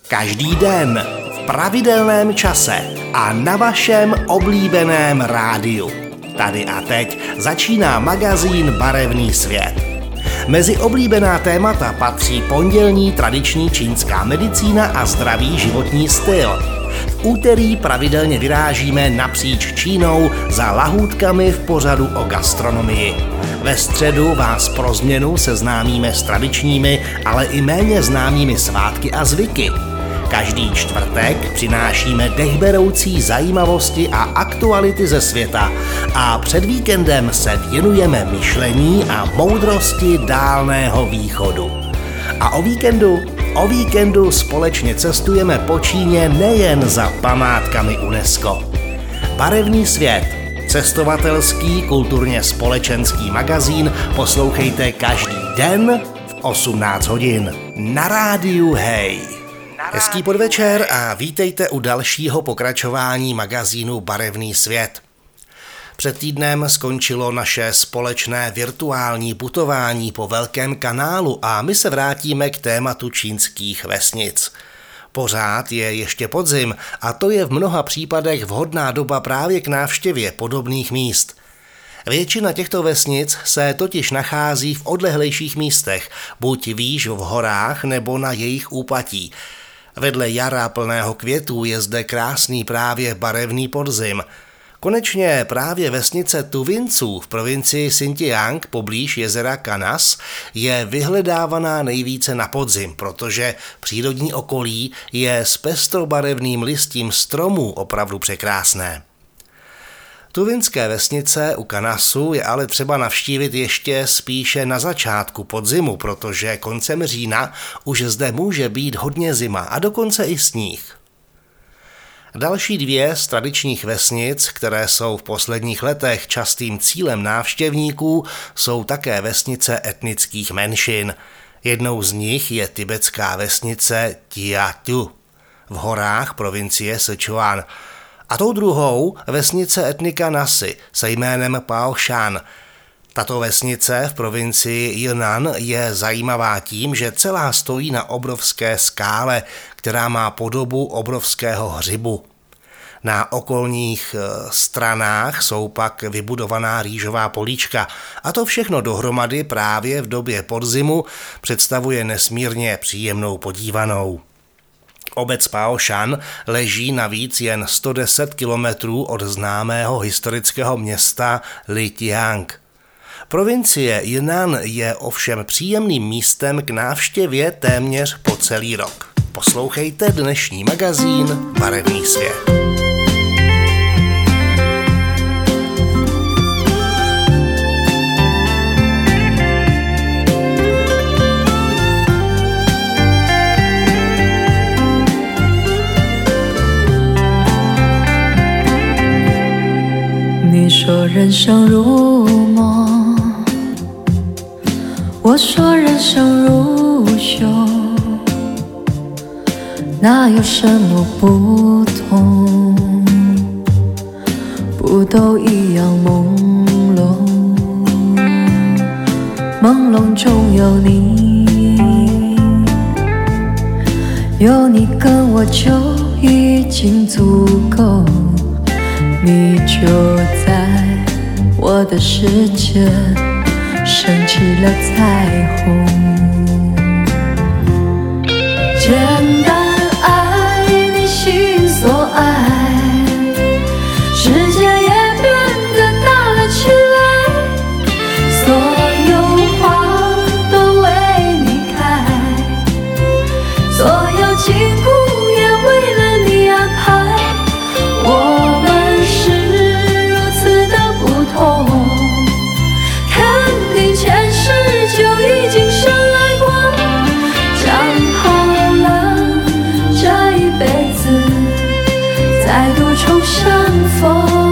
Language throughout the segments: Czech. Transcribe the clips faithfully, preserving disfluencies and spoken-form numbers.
Každý den, v pravidelném čase a na vašem oblíbeném rádiu. Tady a teď začíná magazín Barevný svět. Mezi oblíbená témata patří pondělní tradiční čínská medicína a zdravý životní styl. V úterý pravidelně vyrážíme napříč Čínou za lahůdkami v pořadu o gastronomii. Ve středu vás pro změnu seznámíme s tradičními, ale i méně známými svátky a zvyky. Každý čtvrtek přinášíme dechberoucí zajímavosti a aktuality ze světa a před víkendem se věnujeme myšlení a moudrosti Dálného východu. A o víkendu? O víkendu společně cestujeme po Číně nejen za památkami UNESCO. Barevný svět, cestovatelský, kulturně společenský magazín poslouchejte každý den v osmnáct hodin na rádiu Hej. Hezký podvečer a vítejte u dalšího pokračování magazínu Barevný svět. Před týdnem skončilo naše společné virtuální putování po Velkém kanálu a my se vrátíme k tématu čínských vesnic. Pořád je ještě podzim a to je v mnoha případech vhodná doba právě k návštěvě podobných míst. Většina těchto vesnic se totiž nachází v odlehlejších místech, buď výš v horách nebo na jejich úpatí. Vedle jara plného květů je zde krásný právě barevný podzim. Konečně právě vesnice Tuvinců v provincii Xinjiang poblíž jezera Kanas je vyhledávaná nejvíce na podzim, protože přírodní okolí je s pestrobarevným listím stromů opravdu překrásné. Tuvinské vesnice u Kanasu je ale třeba navštívit ještě spíše na začátku podzimu, protože koncem října už zde může být hodně zima a dokonce i sníh. Další dvě z tradičních vesnic, které jsou v posledních letech častým cílem návštěvníků, jsou také vesnice etnických menšin. Jednou z nich je tibetská vesnice Tiatu v horách provincie Sichuan. A tou druhou vesnice etnika Nasi se jménem Baoshan. Tato vesnice v provincii Yunnan je zajímavá tím, že celá stojí na obrovské skále, která má podobu obrovského hřibu. Na okolních stranách jsou pak vybudovaná rýžová políčka a to všechno dohromady právě v době podzimu představuje nesmírně příjemnou podívanou. Obec Baoshan leží navíc jen sto deset kilometrů od známého historického města Lijiang. Provincie Yunnan je ovšem příjemným místem k návštěvě téměř po celý rok. Poslouchejte dnešní magazín Barevný svět. 你说人生如梦，我说人生如秀，哪有什么不同？不都一样朦胧，朦胧中有你，有你跟我就已经足够。你就在我的世界升起了彩虹，简单爱你心所爱，世界也变得大了起来，所有花都为你开，所有景物也为了你安排，我们肯定前世就已经深爱过，讲好了这一辈子再度重相逢。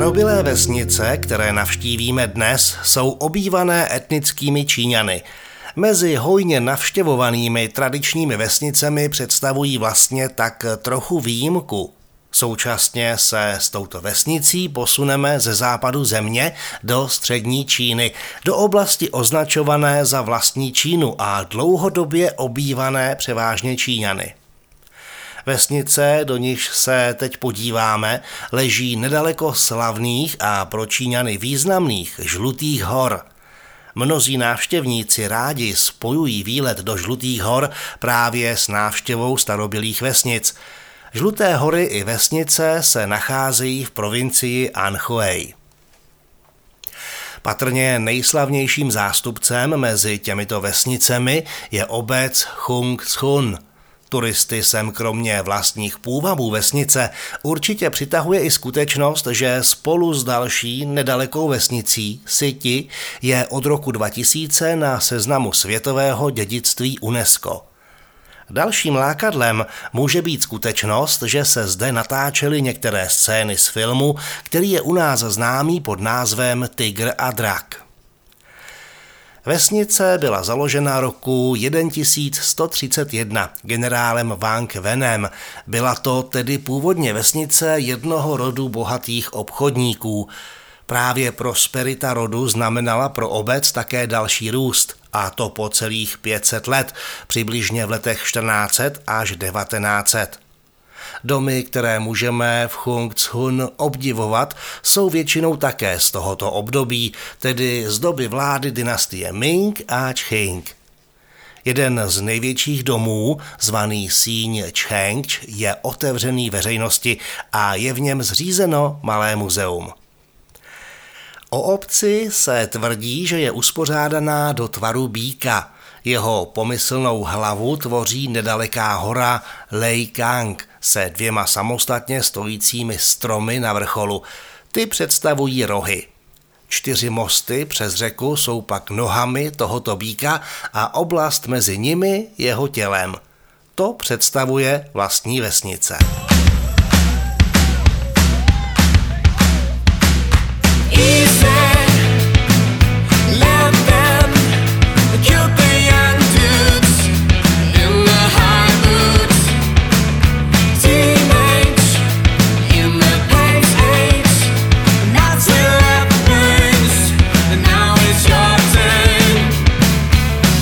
Starobylé vesnice, které navštívíme dnes, jsou obývané etnickými Číňany. Mezi hojně navštěvovanými tradičními vesnicemi představují vlastně tak trochu výjimku. Současně se s touto vesnicí posuneme ze západu země do střední Číny, do oblasti označované za vlastní Čínu a dlouhodobě obývané převážně Číňany. Vesnice, do níž se teď podíváme, leží nedaleko slavných a pro Číňany významných Žlutých hor. Mnozí návštěvníci rádi spojují výlet do Žlutých hor právě s návštěvou starobylých vesnic. Žluté hory i vesnice se nacházejí v provincii Anhui. Patrně nejslavnějším zástupcem mezi těmito vesnicemi je obec Chungchun. Turisty sem kromě vlastních půvabů vesnice určitě přitahuje i skutečnost, že spolu s další nedalekou vesnicí Siti je od roku dva tisíce na seznamu světového dědictví UNESCO. Dalším lákadlem může být skutečnost, že se zde natáčely některé scény z filmu, který je u nás známý pod názvem Tygr a drak. Vesnice byla založena roku tisíc sto třicet jedna generálem Wang Wenem. Byla to tedy původně vesnice jednoho rodu bohatých obchodníků. Právě prosperita rodu znamenala pro obec také další růst, a to po celých pět set let, přibližně v letech čtrnáct set až devatenáct set. Domy, které můžeme v Chungchun obdivovat, jsou většinou také z tohoto období, tedy z doby vlády dynastie Ming a Qing. Jeden z největších domů, zvaný Síň Cheng, je otevřený veřejnosti a je v něm zřízeno malé muzeum. O obci se tvrdí, že je uspořádaná do tvaru býka. Jeho pomyslnou hlavu tvoří nedaleká hora Leikang se dvěma samostatně stojícími stromy na vrcholu. Ty představují rohy. Čtyři mosty přes řeku jsou pak nohami tohoto býka a oblast mezi nimi jeho tělem. To představuje vlastní vesnice.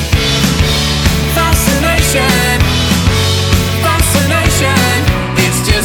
It's just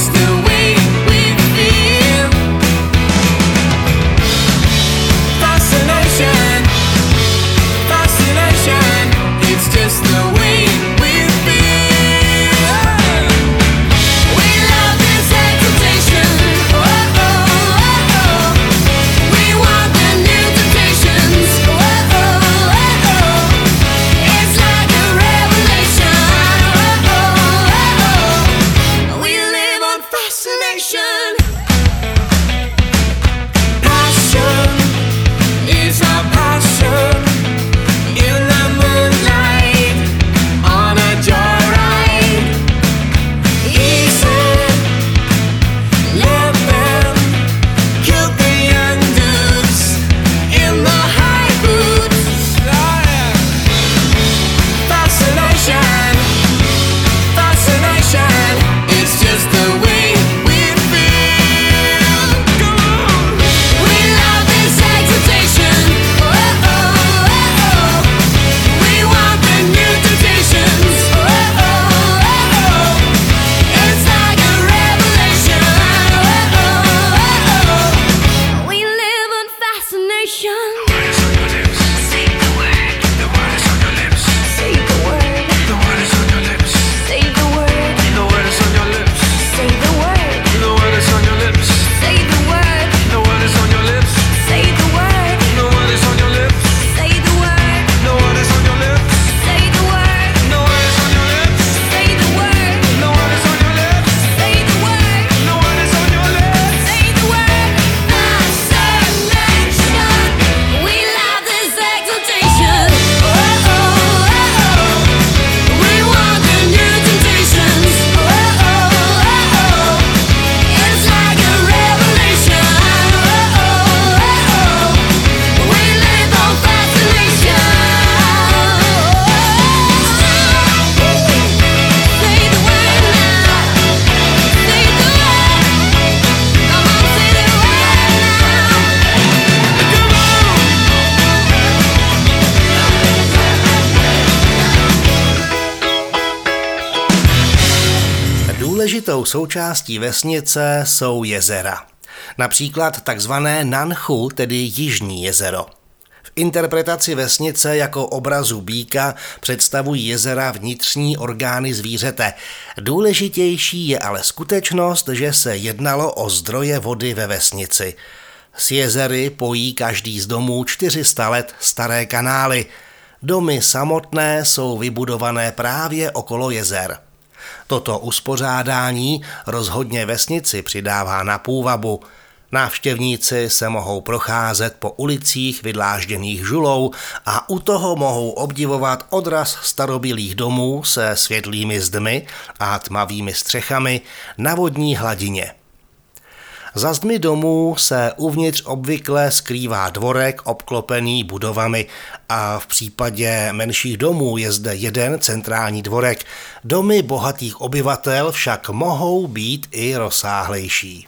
Důležitou součástí vesnice jsou jezera. Například takzvané Nanchu, tedy Jižní jezero. V interpretaci vesnice jako obrazu býka představují jezera vnitřní orgány zvířete. Důležitější je ale skutečnost, že se jednalo o zdroje vody ve vesnici. S jezery pojí každý z domů čtyři sta let staré kanály. Domy samotné jsou vybudované právě okolo jezer. Toto uspořádání rozhodně vesnici přidává na půvabu. Návštěvníci se mohou procházet po ulicích vydlážděných žulou a u toho mohou obdivovat odraz starobylých domů se světlými zdmi a tmavými střechami na vodní hladině. Za zdmi domů se uvnitř obvykle skrývá dvorek obklopený budovami a v případě menších domů je zde jeden centrální dvorek. Domy bohatých obyvatel však mohou být i rozsáhlejší.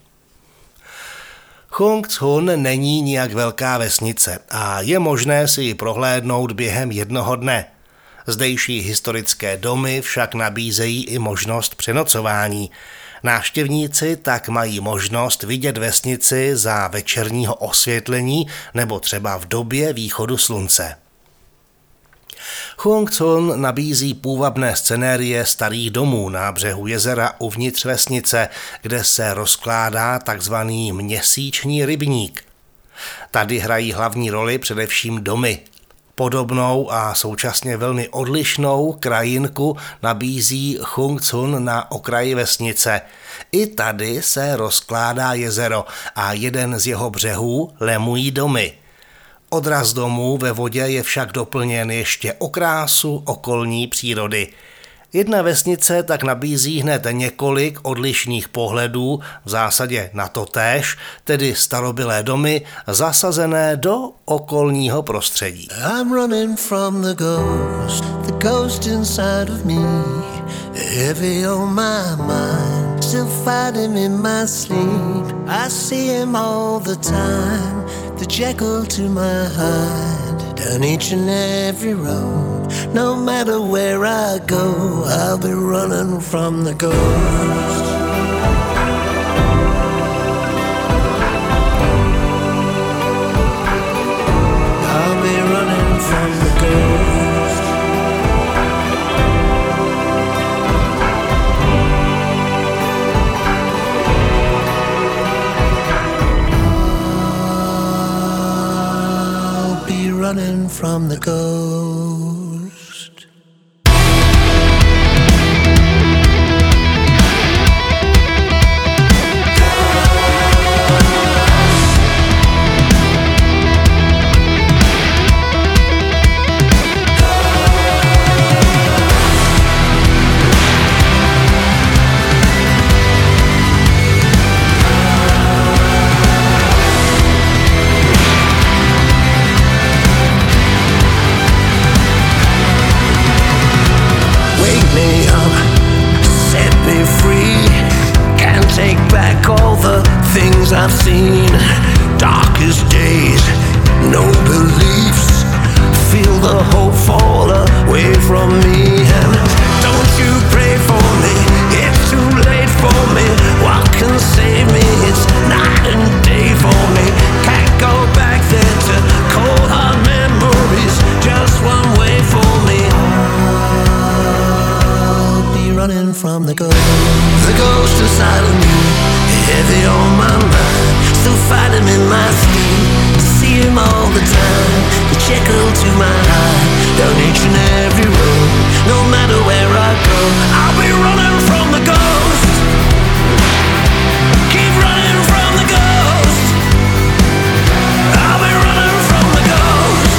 Chong Chun není nijak velká vesnice a je možné si ji prohlédnout během jednoho dne. Zdejší historické domy však nabízejí i možnost přenocování. Návštěvníci tak mají možnost vidět vesnici za večerního osvětlení nebo třeba v době východu slunce. Chong Chun nabízí půvabné scenérie starých domů na břehu jezera uvnitř vesnice, kde se rozkládá takzvaný měsíční rybník. Tady hrají hlavní roli především domy. Podobnou a současně velmi odlišnou krajinku nabízí Chong Chun na okraji vesnice. I tady se rozkládá jezero a jeden z jeho břehů lemují domy. Odraz domů ve vodě je však doplněn ještě o krásu okolní přírody. Jedna vesnice tak nabízí hned několik odlišných pohledů, v zásadě na totéž, tedy starobylé domy zasazené do okolního prostředí. I'm running from the ghost, the ghost inside of me, heavy on my mind, still fighting in my sleep. I see him all the time, the Jekyll to my Hyde, down each and every road. No matter where I go, I'll be running from the ghost. I'll be running from the ghost. I'll be running from the ghost. I've seen darkest days, no beliefs, feel the hope fall away from me. And don't you pray for me, it's too late for me. What can save me? It's night and day for me. Can't go back there to cold hard memories, just one way for me. I'll be running from the ghost, the ghost inside of me, heavy on my mind, still fighting in my sleep. See him all the time, the Jekyll to my Hyde, down each and every road. No matter where I go, I'll be running from the ghost. Keep running from the ghost. I'll be running from the ghost.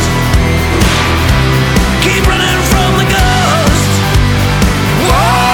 Keep running from the ghost. Whoa.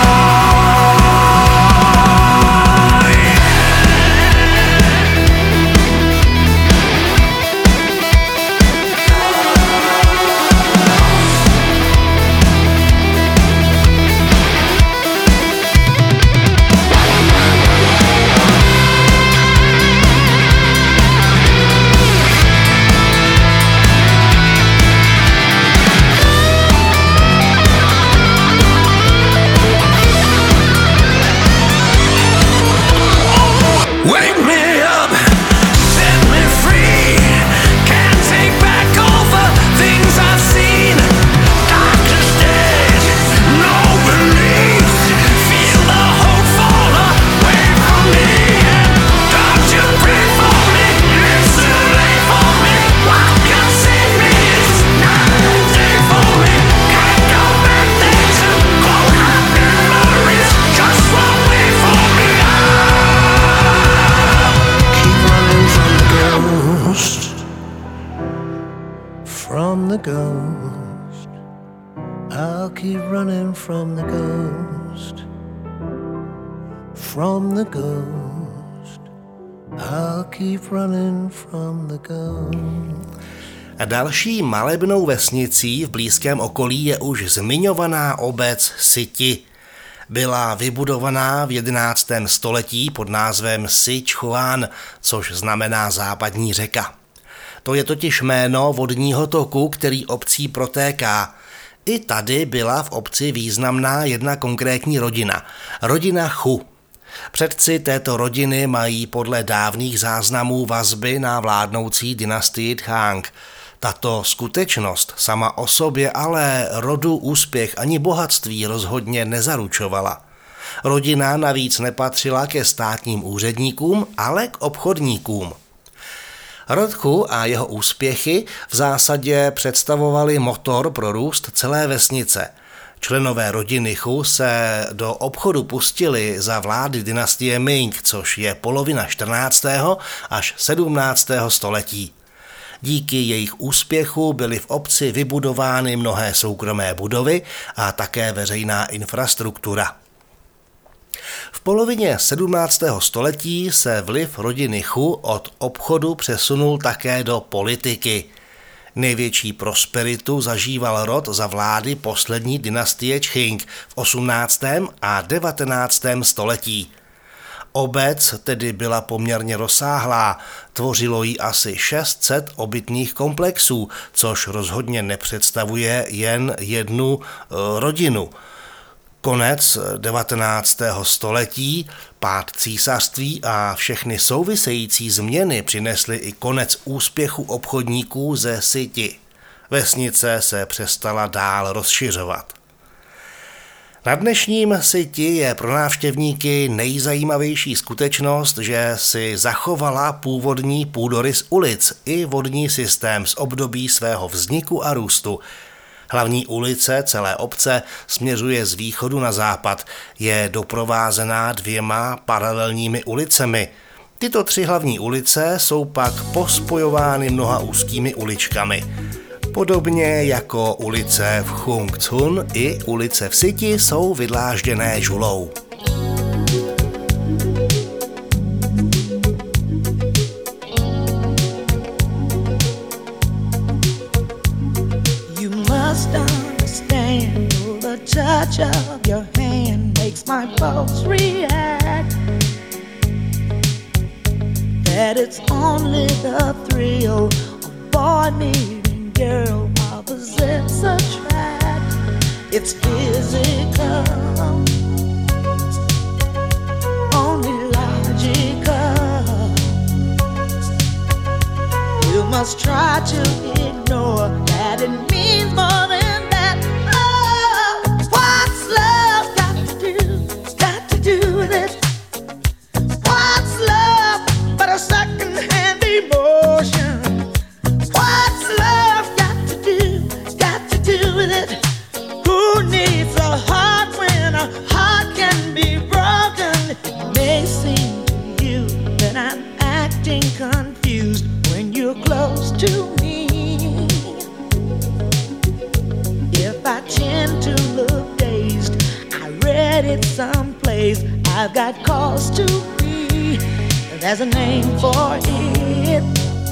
the ghost. I'll keep running from the ghost. From the ghost. I'll keep running from the ghost. A další malebnou vesnicí v blízkém okolí je už zmiňovaná obec Siti. Byla vybudovaná v jedenáctém století pod názvem Sichuan, což znamená západní řeka. To je totiž jméno vodního toku, který obcí protéká. I tady byla v obci významná jedna konkrétní rodina, rodina Chu. Předci této rodiny mají podle dávných záznamů vazby na vládnoucí dynastii Tchang. Tato skutečnost sama o sobě ale rodu úspěch ani bohatství rozhodně nezaručovala. Rodina navíc nepatřila ke státním úředníkům, ale k obchodníkům. Rod Chu a jeho úspěchy v zásadě představovaly motor pro růst celé vesnice. Členové rodiny Chu se do obchodu pustili za vlády dynastie Ming, což je polovina čtrnáctého až sedmnáctého století. Díky jejich úspěchu byly v obci vybudovány mnohé soukromé budovy a také veřejná infrastruktura. V polovině sedmnáctého století se vliv rodiny Chu od obchodu přesunul také do politiky. Největší prosperitu zažíval rod za vlády poslední dynastie Qing v osmnáctém a devatenáctém století. Obec tedy byla poměrně rozsáhlá, tvořilo jí asi šest set obytných komplexů, což rozhodně nepředstavuje jen jednu e, rodinu. Konec devatenáctého století, pád císařství a všechny související změny přinesly i konec úspěchu obchodníků ze Siti. Vesnice se přestala dál rozšiřovat. Na dnešním Siti je pro návštěvníky nejzajímavější skutečnost, že si zachovala původní půdorys ulic i vodní systém z období svého vzniku a růstu. Hlavní ulice celé obce směřuje z východu na západ, je doprovázená dvěma paralelními ulicemi. Tyto tři hlavní ulice jsou pak pospojovány mnoha úzkými uličkami. Podobně jako ulice v Chungchun i ulice v Siti jsou vydlážděné žulou. You must understand the touch of your hand makes my pulse react. That it's only the thrill of boy meeting girl, opposites attract. It's physical, only logical. You must try to ignore that it means more than that. Oh, what's love got to do? Got to do with it. What's love but a second-hand emotion? What's love got to do? Got to do with it. Who needs a heart when a heart can be broken? It may seem to you that I'm acting confused when you're close to me. If I tend to look dazed, I read it someplace. I've got cause to be. There's a name for it.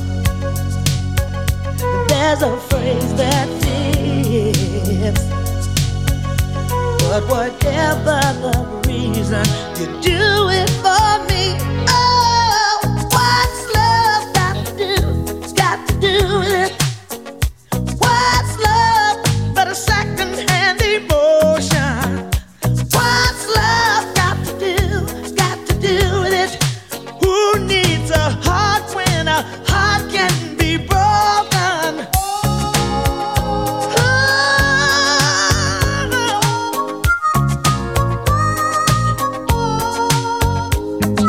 There's a phrase that fits. But whatever the reason, you do it for me. Oh, what's love got to do? It's got to do with it. What's love but a second-hand emotion? What's love got to do? It's got to do with it. Who needs a heart when a heart can be broken? Oh,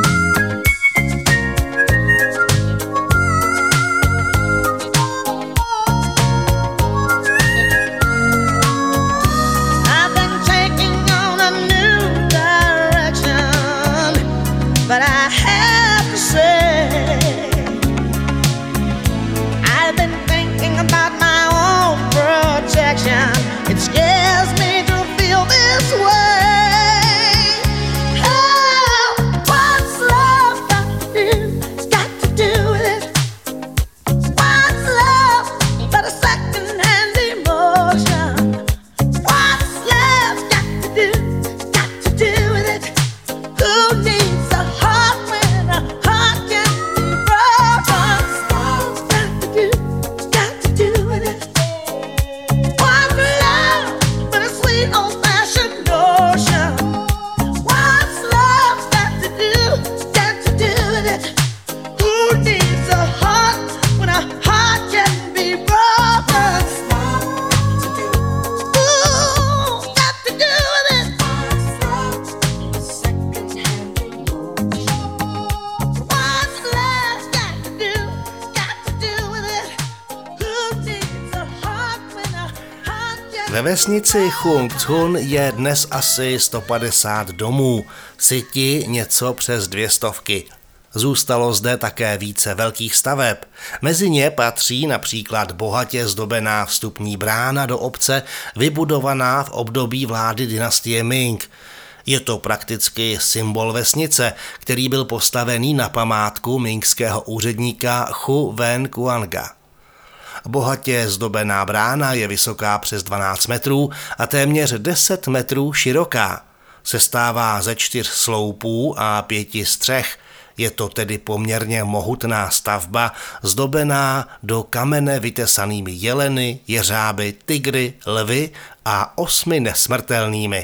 Ve vesnici Chung Chun je dnes asi sto padesát domů, Siti něco přes dvě stovky. Zůstalo zde také více velkých staveb. Mezi ně patří například bohatě zdobená vstupní brána do obce, vybudovaná v období vlády dynastie Ming. Je to prakticky symbol vesnice, který byl postavený na památku mingského úředníka Chu Wen Kuanga. Bohatě zdobená brána je vysoká přes dvanáct metrů a téměř deset metrů široká. Sestává ze čtyř sloupů a pěti střech. Je to tedy poměrně mohutná stavba, zdobená do kamene vytesanými jeleny, jeřáby, tygry, lvy a osmi nesmrtelnými.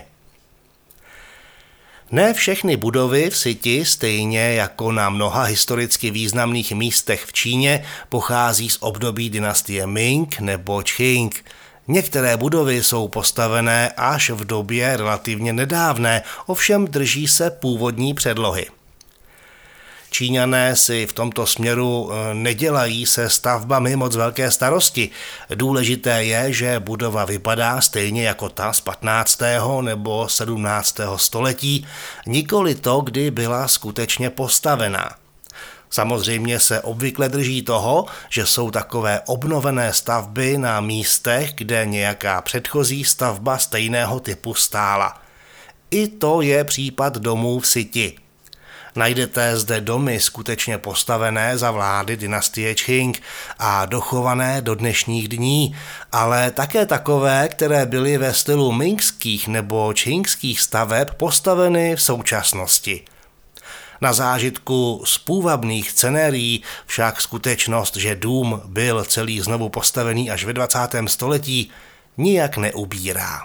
Ne všechny budovy v Siti, stejně jako na mnoha historicky významných místech v Číně, pochází z období dynastie Ming nebo Qing. Některé budovy jsou postavené až v době relativně nedávné, ovšem drží se původní předlohy. Číňané si v tomto směru nedělají se stavbami moc velké starosti. Důležité je, že budova vypadá stejně jako ta z patnáctého nebo sedmnáctého století, nikoli to, kdy byla skutečně postavená. Samozřejmě se obvykle drží toho, že jsou takové obnovené stavby na místech, kde nějaká předchozí stavba stejného typu stála. I to je případ domů v Siti. Najdete zde domy skutečně postavené za vlády dynastie Qing a dochované do dnešních dní, ale také takové, které byly ve stylu mingských nebo qingských staveb postaveny v současnosti. Na zážitku z půvabných scenérií však skutečnost, že dům byl celý znovu postavený až ve dvacátém století, nijak neubírá.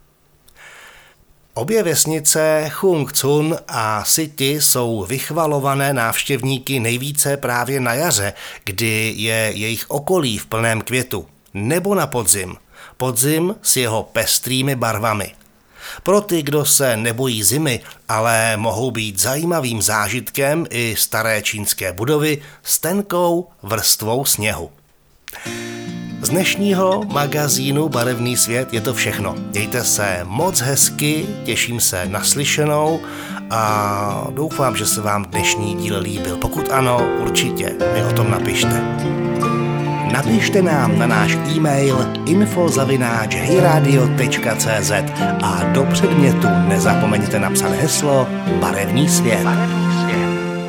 Obě vesnice Chung Chun a Siti jsou vychvalované návštěvníky nejvíce právě na jaře, kdy je jejich okolí v plném květu, nebo na podzim. Podzim s jeho pestrými barvami. Pro ty, kdo se nebojí zimy, ale mohou být zajímavým zážitkem i staré čínské budovy s tenkou vrstvou sněhu. Z dnešního magazínu Barevný svět je to všechno. Mějte se moc hezky, těším se na slyšenou a doufám, že se vám dnešní díl líbil. Pokud ano, určitě mi o tom napište. Napište nám na náš e-mail info zavináč hejradio tečka cé zet a do předmětu nezapomeňte napsat heslo Barevný svět. Barevný svět.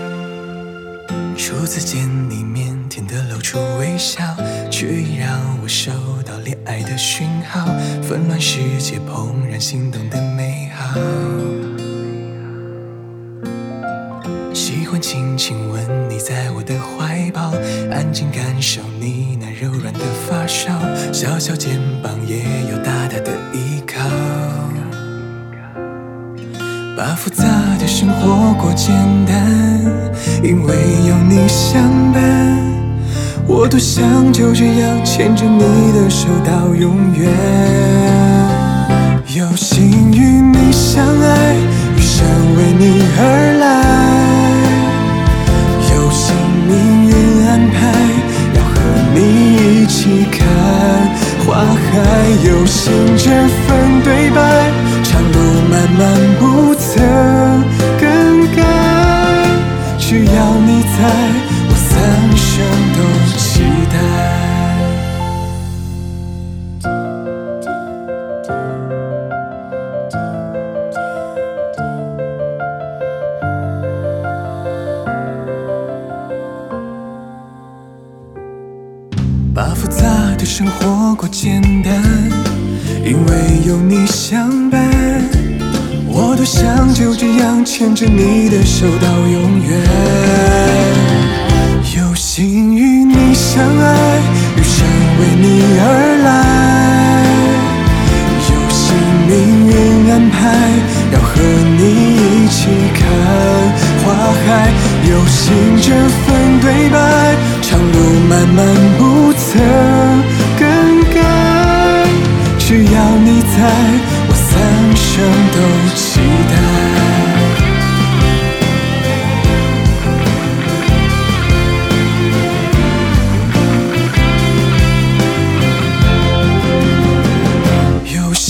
初次见你腼腆的露出微笑，却已让我收到恋爱的讯号，纷乱世界怦然心动的美好。喜欢轻轻吻你在我的怀抱，安静感受你那柔软的发梢，小小肩膀也有大大的依靠。把复杂的生活过简单，因为有你相伴，我多想就这样牵着你的手到永远。有幸与你相爱，余生为你而来，有幸命运安排，要和你一起看花海，有幸这份对白，长路漫漫不曾更改，只要你在，我三生都期待。把复杂的生活过简单，因为有你相伴，我多想就这样牵着你的手到永远。有幸与你相爱，余生为你而来，有幸命运安排，要和你一起看花海，有幸这份对白，长路漫漫不曾更改，只要你在，我三生都期待。有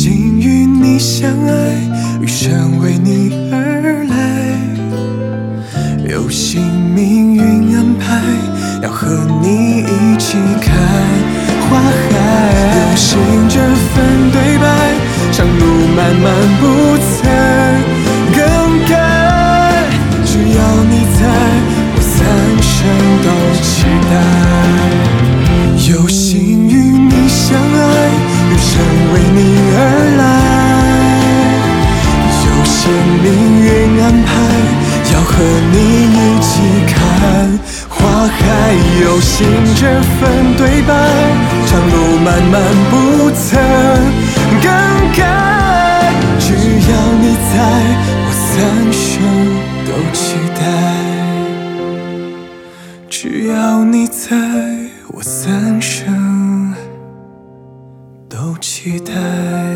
代。有幸与你相爱，余生为你而来，有些命运安排，要和你一起看花海。有幸这份对白，长路漫漫不曾更改，只要你在，我三生都期待，只要你在，我三生都期待。